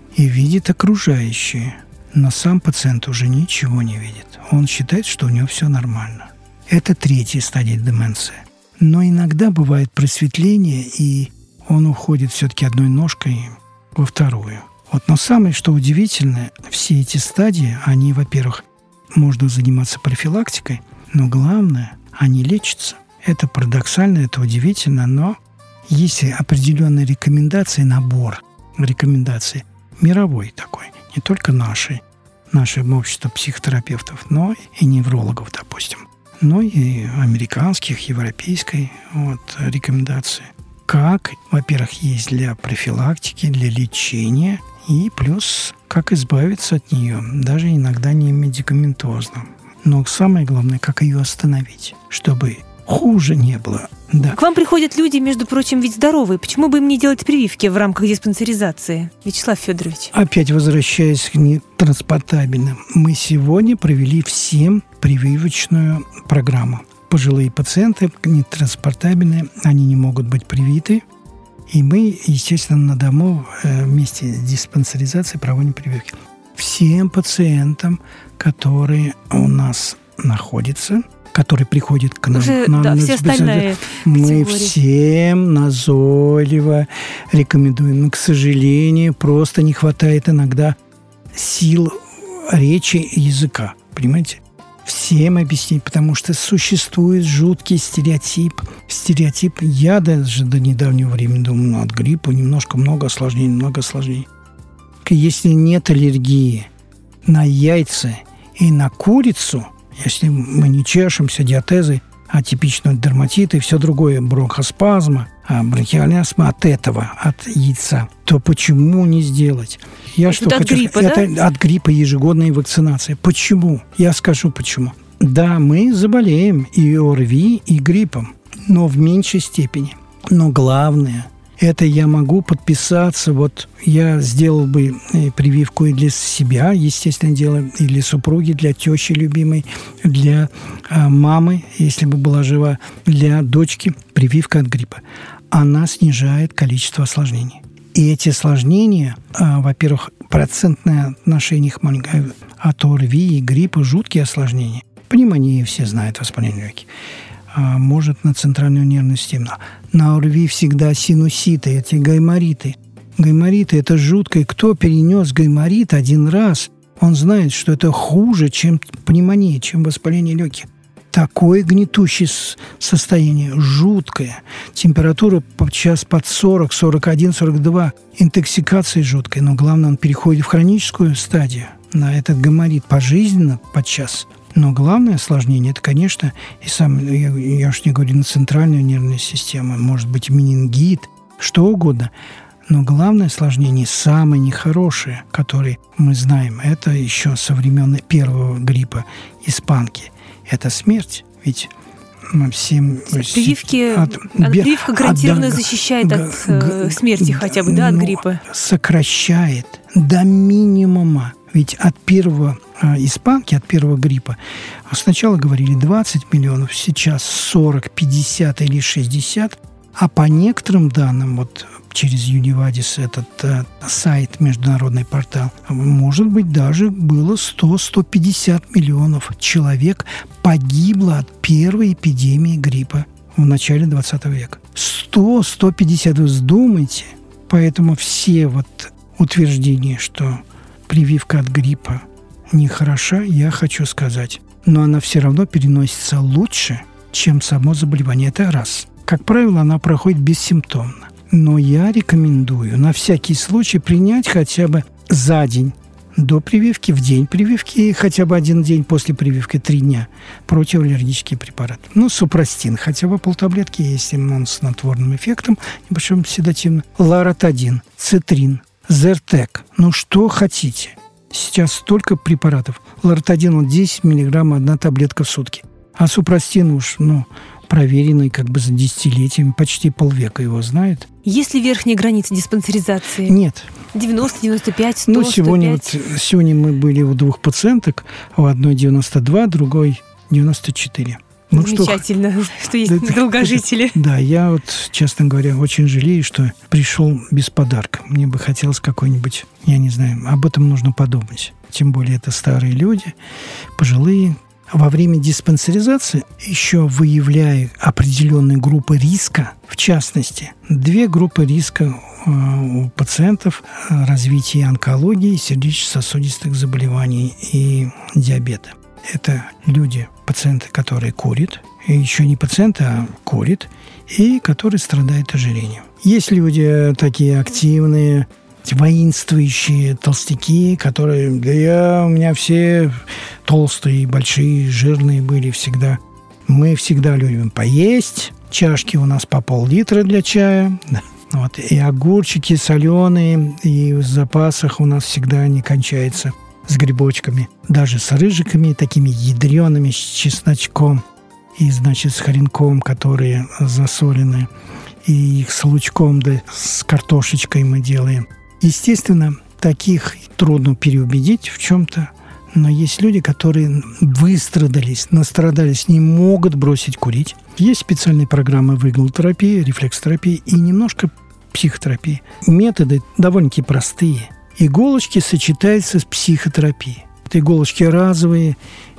и видит окружающие. Но сам пациент уже ничего не видит. Он считает, что у него все нормально. Это третья стадия деменции. Но иногда бывает просветление, и он уходит все-таки одной ножкой во вторую. Вот. Но самое, что удивительное, все эти стадии, они, во-первых, можно заниматься профилактикой, но главное, они лечатся. Это парадоксально, это удивительно, но есть определенные рекомендации, набор рекомендаций, мировой такой, не только нашей, нашего общества психотерапевтов, но и неврологов, допустим, но и американских, европейской вот, рекомендации. Как, во-первых, есть для профилактики, для лечения, и плюс, как избавиться от нее, даже иногда не медикаментозно. Но самое главное, как ее остановить, чтобы хуже не было. Да. К вам приходят люди, между прочим, ведь здоровые. Почему бы им не делать прививки в рамках диспансеризации, Вячеслав Федорович? Опять возвращаясь к нетранспортабельным. Мы сегодня провели всем прививочную программу. Пожилые пациенты нетранспортабельные, они не могут быть привиты. И мы, естественно, на дому вместе с диспансеризацией проводим прививки. Всем пациентам, которые у нас находятся, которые приходят к нам, Уже, нам да, на все остальные мы категории. Всем назойливо рекомендуем. Но, к сожалению, просто не хватает иногда сил речи и языка. Понимаете? Всем объяснить, потому что существует жуткий стереотип. Стереотип. Я даже до недавнего времени думал, ну, от гриппа немножко много осложнений, много осложнений. Если нет аллергии на яйца и на курицу, если мы не чешемся, диатезы, атипичного дерматита и все другое, бронхоспазма, бронхиальная астма от этого, от яйца, то почему не сделать? Я это что от хочу гриппа, сказать? да? Это от гриппа ежегодная вакцинация. Почему? Я скажу почему. Да, мы заболеем и ОРВИ, и гриппом, но в меньшей степени. Но главное – это я могу подписаться. Вот я сделал бы прививку и для себя, естественно, делаю, и для супруги, для тещи любимой, для а, мамы, если бы была жива, для дочки. Прививка от гриппа. Она снижает количество осложнений. И эти осложнения, а, во-первых, процентное отношение их маленькое. От ОРВИ и гриппа жуткие осложнения. Пневмонии все знают, воспаление легких. Может на центральную нервную систему. На ОРВИ всегда синуситы, эти гаймориты. Гаймориты – это жутко. И кто перенес гайморит один раз, он знает, что это хуже, чем пневмония, чем воспаление легких. Такое гнетущее состояние, жуткое. Температура подчас под сорок, сорок один, сорок два. Интоксикация жуткая. Но главное, он переходит в хроническую стадию. На этот гайморит пожизненно подчас. Но главное осложнение – это, конечно, и сам, я, я уж не говорю на центральную нервную систему, может быть, менингит, что угодно. Но главное осложнение, самое нехорошее, которое мы знаем, это еще со времен первого гриппа испанки – это смерть. Ведь мы всем... Прививки, от, прививка гарантированно от, защищает г, от г, смерти г, хотя бы, да, от ну, гриппа? Сокращает до минимума. Ведь от первого э, испанки, от первого гриппа сначала говорили двадцать миллионов, сейчас сорок, пятьдесят или шестьдесят. А по некоторым данным, вот через Юнивадис, этот э, сайт, международный портал, может быть, даже было сто - сто пятьдесят миллионов человек погибло от первой эпидемии гриппа в начале двадцатого века. сто - сто пятьдесят, вы вздумайте. Поэтому все вот утверждения, что прививка от гриппа нехороша, я хочу сказать. Но она все равно переносится лучше, чем само заболевание. Это раз. Как правило, она проходит бессимптомно. Но я рекомендую на всякий случай принять хотя бы за день до прививки, в день прививки и хотя бы один день после прививки, три дня, противоаллергический препарат. Ну, супрастин, хотя бы полтаблетки, если он с снотворным эффектом, небольшим седативным. Лоротидин, цитрин, Зертек. Ну, что хотите. Сейчас столько препаратов. Лоротидин, он десять миллиграмм, одна таблетка в сутки. А супрастин уж, ну, проверенный как бы за десятилетиями, почти полвека его знает. Есть ли верхняя граница диспансеризации? Нет. девяносто, девяносто пять, сто, ну, сегодня, сто пять? Вот, сегодня мы были у двух пациенток, у одной девяносто два, другой девяносто четыре. Ну, замечательно, что, что есть да, долгожители. Да, я вот, честно говоря, очень жалею, что пришел без подарка. Мне бы хотелось какой-нибудь, я не знаю, об этом нужно подумать. Тем более это старые люди, пожилые. Во время диспансеризации еще выявляю определенные группы риска, в частности, две группы риска у пациентов развития онкологии, сердечно-сосудистых заболеваний и диабета. Это люди, пациенты, которые курят, и еще не пациенты, а курят, и которые страдают ожирением. Есть люди такие активные, воинствующие толстяки, которые, да я, у меня все толстые, большие, жирные были всегда. Мы всегда любим поесть, чашки у нас по пол-литра для чая, вот, и огурчики соленые, и в запасах у нас всегда не кончается с грибочками, даже с рыжиками, такими ядреными, с чесночком, и, значит, с хренком, которые засолены, и их с лучком, да с картошечкой мы делаем. Естественно, таких трудно переубедить в чем-то, но есть люди, которые выстрадались, настрадались, не могут бросить курить. Есть специальные программы в иглотерапии, рефлекстерапии и немножко психотерапии. Методы довольно-таки простые. Иголочки сочетаются с психотерапией. Это иголочки разовые.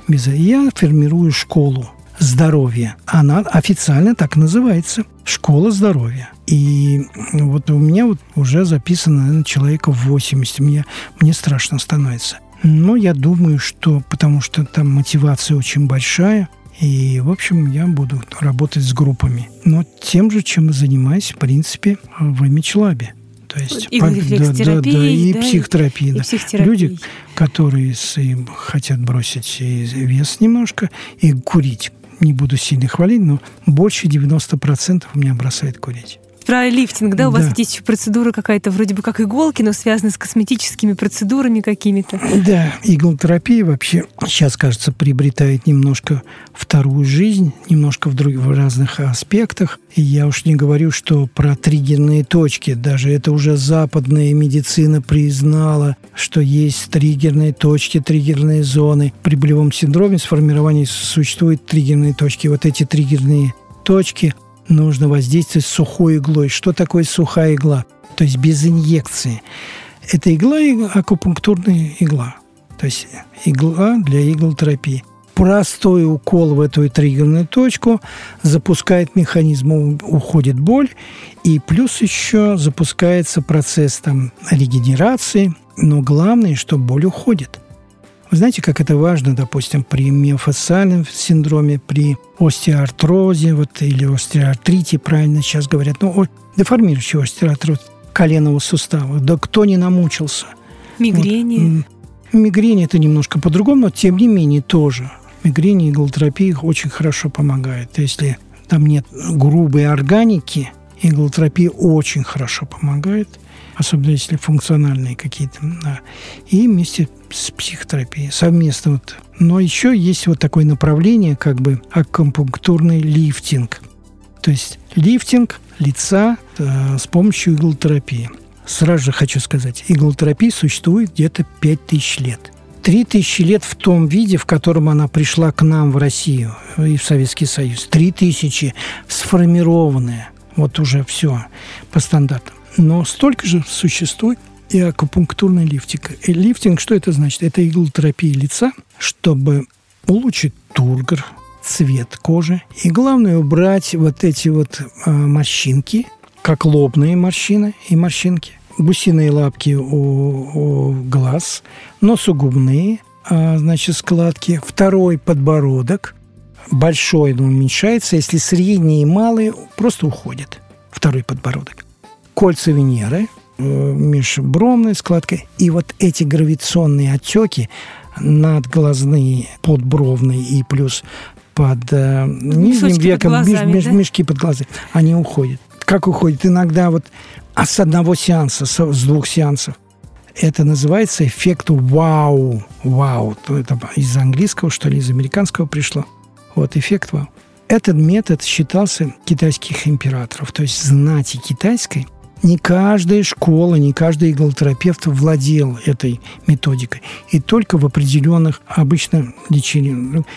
Я формирую школу здоровья. Она официально так называется. Школа здоровья. И вот у меня вот уже записано, наверное, человека восемьдесят. Мне, мне страшно становится. Но я думаю, что потому что там мотивация очень большая. И, в общем, я буду работать с группами. Но тем же, чем и занимаюсь, в принципе, в Имидж-лабе. То есть, и по, рефлекстерапии, да, да, да, и да, психотерапии. И да. психотерапии. Люди, которые с, хотят бросить вес немножко и курить. Не буду сильно хвалить, но больше девяносто процентов у меня бросает курить. Про лифтинг, да? У да. вас есть еще процедура какая-то вроде бы как иголки, но связанная с косметическими процедурами какими-то. Да, иглотерапия вообще сейчас, кажется, приобретает немножко вторую жизнь, немножко в, друг, в разных аспектах. И я уж не говорю, что про триггерные точки. Даже это уже западная медицина признала, что есть триггерные точки, триггерные зоны. При болевом синдроме сформирования существуют триггерные точки. Вот эти триггерные точки нужно воздействовать сухой иглой. Что такое сухая игла? То есть без инъекции. Это игла – акупунктурная игла. То есть игла для иглотерапии. Простой укол в эту триггерную точку запускает механизм, уходит боль, и плюс еще запускается процесс там, регенерации. Но главное, что боль уходит. Вы знаете, как это важно, допустим, при миофасциальном синдроме, при остеоартрозе вот, или остеоартрите, правильно сейчас говорят, ну, о, деформирующий остеоартроз коленного сустава. Да кто не намучился? Мигрени. Вот. Мигрень – это немножко по-другому, но тем не менее тоже. Мигрень и иглотерапия очень хорошо помогает. Если там нет грубой органики, иглотерапия очень хорошо помогает. Особенно если функциональные какие-то. Да. И вместе с психотерапией совместно. Вот. Но еще есть вот такое направление, как бы акупунктурный лифтинг. То есть лифтинг лица э, с помощью иглотерапии. Сразу же хочу сказать, иглотерапия существует где-то пять тысяч лет. Три тысячи лет в том виде, в котором она пришла к нам в Россию и в Советский Союз. Три тысячи сформированная. Вот уже все по стандартам. Но столько же существует и акупунктурный лифтинг. И лифтинг, что это значит? Это иглотерапия лица, чтобы улучшить тургор, цвет кожи. И главное, убрать вот эти вот э, морщинки, как лобные морщины и морщинки. Гусиные лапки у, у глаз, носогубные, э, значит, складки. Второй подбородок. Большой, но уменьшается. Если средние и малые, просто уходит. Второй подбородок. Кольца Венеры, межбровная складка. И вот эти гравитационные отеки надглазные, подбровные и плюс под э, нижним веком, под глазами, меж, да? Мешки под глазами, они уходят. Как уходят? Иногда вот а с одного сеанса, с, с двух сеансов. Это называется эффект вау. Вау. Это из английского, что ли, из американского пришло. Вот эффект вау. Этот метод считался китайских императоров, то есть знати китайской. Не каждая школа, не каждый иглотерапевт владел этой методикой. И только в определенных, обычно лечении,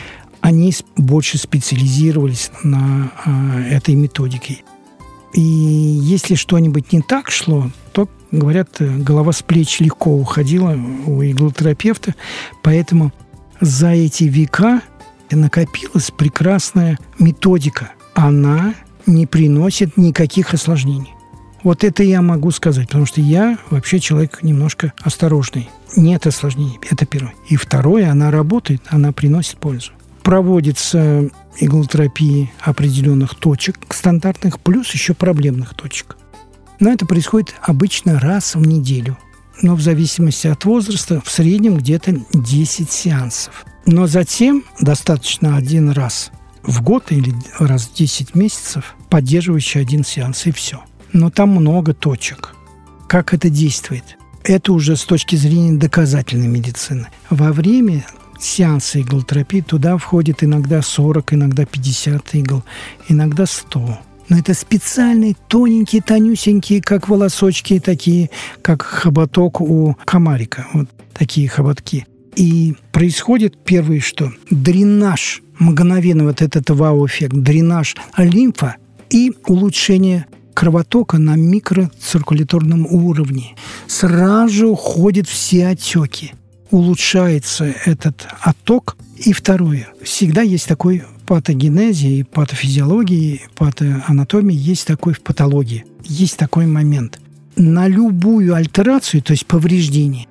они больше специализировались на а, этой методике. И если что-нибудь не так шло, то, говорят, голова с плеч легко уходила у иглотерапевта. Поэтому за эти века накопилась прекрасная методика. Она не приносит никаких осложнений. Вот это я могу сказать, потому что я вообще человек немножко осторожный. Нет осложнений, это первое. И второе, она работает, она приносит пользу. Проводится иглотерапия определенных точек стандартных, плюс еще проблемных точек. Но это происходит обычно раз в неделю. Но в зависимости от возраста в среднем где-то десять сеансов. Но затем достаточно один раз в год или раз в десять месяцев поддерживающий один сеанс, и все. Но там много точек. Как это действует? Это уже с точки зрения доказательной медицины. Во время сеанса иглотерапии туда входит иногда сорок, иногда пятьдесят игл, иногда сто. Но это специальные, тоненькие, тонюсенькие, как волосочки, такие, как хоботок у комарика. Вот такие хоботки. И происходит первое, что дренаж, мгновенно вот этот вау-эффект, дренаж лимфа и улучшение кровотока на микроциркуляторном уровне. Сразу же уходят все отеки. Улучшается этот отток. И второе. Всегда есть такой в патогенезе, и патофизиологии, и патоанатомии, есть такой в патологии. Есть такой момент. На любую альтерацию, то есть повреждение,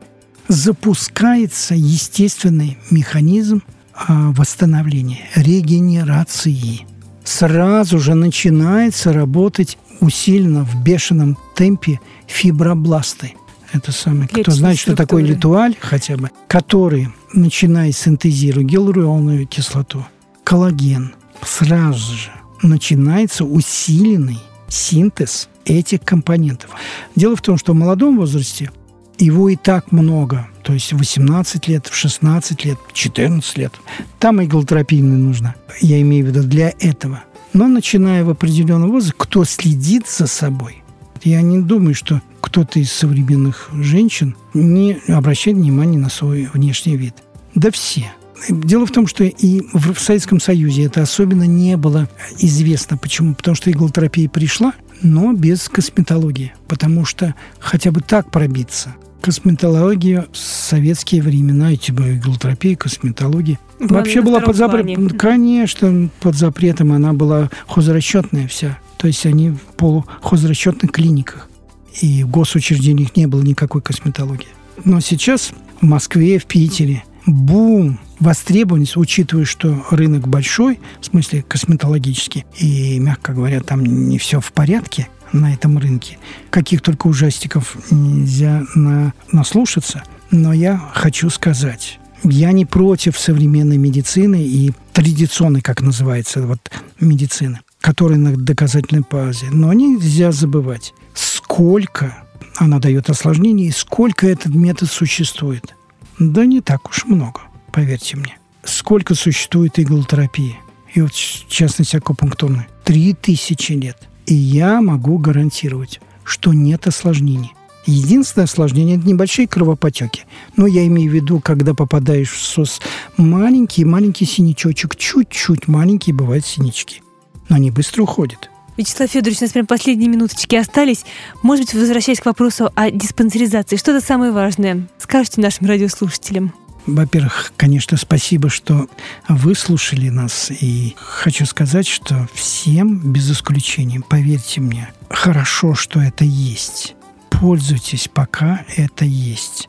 запускается естественный механизм восстановления, регенерации. Сразу же начинается работать усиленно в бешеном темпе фибробласты. Это самое, кто знает, что такое летуаль хотя бы, который, начиная синтезировать гиалуроновую кислоту, коллаген, сразу же начинается усиленный синтез этих компонентов. Дело в том, что в молодом возрасте его и так много, то есть в восемнадцать лет, в шестнадцать лет, в четырнадцать лет. Там иглотерапия не нужна, я имею в виду для этого. Но начиная в определенном возрасте, кто следит за собой, я не думаю, что кто-то из современных женщин не обращает внимания на свой внешний вид. Да все. Дело в том, что и в Советском Союзе это особенно не было известно. Почему? Потому что иглотерапия пришла, но без косметологии. Потому что хотя бы так пробиться. Косметология в советские времена, и типа иглотерапия, косметология, была вообще была под запретом. Конечно, под запретом. Она была хозрасчетная вся. То есть они в полухозрасчетных клиниках. И в госучреждениях не было никакой косметологии. Но сейчас в Москве, в Питере бум, востребованность, учитывая, что рынок большой, в смысле косметологический, и, мягко говоря, там не все в порядке на этом рынке. Каких только ужастиков нельзя на, наслушаться. Но я хочу сказать, я не против современной медицины и традиционной, как называется, вот, медицины, которая на доказательной базе. Но нельзя забывать, сколько она дает осложнений и сколько этот метод существует. Да не так уж много, поверьте мне. Сколько существует иглотерапии, и вот в частности акупунктурной? Три тысячи лет. И я могу гарантировать, что нет осложнений. Единственное осложнение – это небольшие кровопотеки. Но я имею в виду, когда попадаешь в СОС, маленький-маленький синячочек, чуть-чуть маленькие бывают синячки. Но они быстро уходят. Вячеслав Федорович, у нас прям последние минуточки остались. Может быть, возвращаясь к вопросу о диспансеризации, что-то самое важное скажете нашим радиослушателям? Во-первых, конечно, спасибо, что выслушали нас. И хочу сказать, что всем, без исключения, поверьте мне, хорошо, что это есть. Пользуйтесь, пока это есть.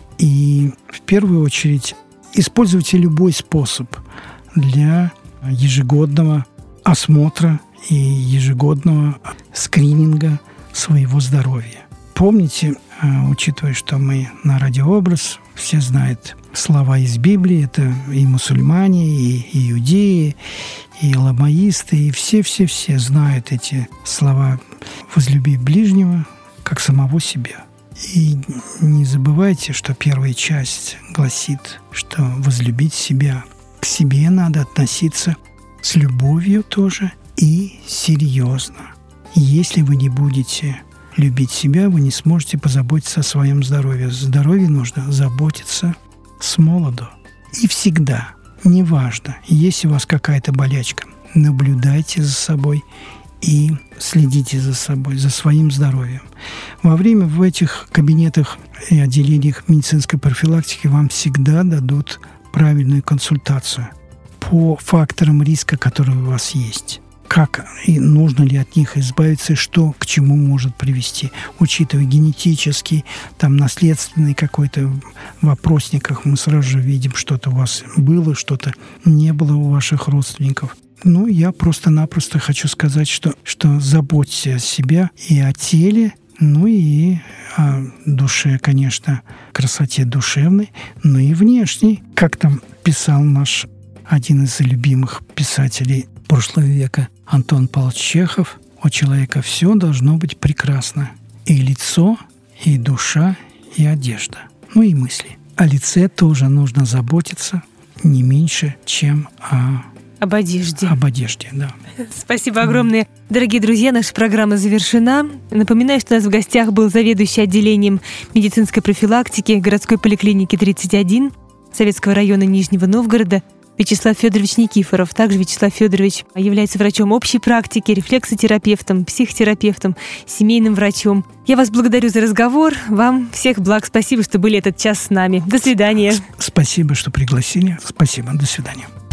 И в первую очередь используйте любой способ для ежегодного осмотра и ежегодного скрининга своего здоровья. Помните, учитывая, что мы на радиообраз, все знают слова из Библии, это и мусульмане, и иудеи, и ламаисты, и все-все-все знают эти слова «возлюби ближнего, как самого себя». И не забывайте, что первая часть гласит, что возлюбить себя. К себе надо относиться с любовью тоже и серьезно. Если вы не будете любить себя, вы не сможете позаботиться о своем здоровье. Здоровье нужно заботиться с молоду. И всегда. неважно, есть у вас какая-то болячка, наблюдайте за собой и следите за собой, за своим здоровьем. Во время в этих кабинетах и отделениях медицинской профилактики вам всегда дадут правильную консультацию по факторам риска, которые у вас есть. Как и нужно ли от них избавиться, и что к чему может привести, учитывая генетический, там, наследственный какой-то в опросниках, мы сразу же видим, что-то у вас было, что-то не было у ваших родственников. Ну, я просто-напросто хочу сказать, что, что заботьтесь о себе и о теле, ну и о душе, конечно, красоте душевной, но и внешней. Как там писал наш один из любимых писателей прошлого века Антон Павлович Чехов: у человека все должно быть прекрасно. И лицо, и душа, и одежда, ну и мысли. О лице тоже нужно заботиться не меньше, чем о... Об одежде. Об одежде, да. Спасибо огромное. Дорогие друзья, наша программа завершена. Напоминаю, что у нас в гостях был заведующий отделением медицинской профилактики городской поликлиники тридцать один Советского района Нижнего Новгорода Вячеслав Федорович Никифоров. Также Вячеслав Федорович является врачом общей практики, рефлексотерапевтом, психотерапевтом, семейным врачом. Я вас благодарю за разговор. Вам всех благ. Спасибо, что были этот час с нами. До свидания. Спасибо, что пригласили. Спасибо. До свидания.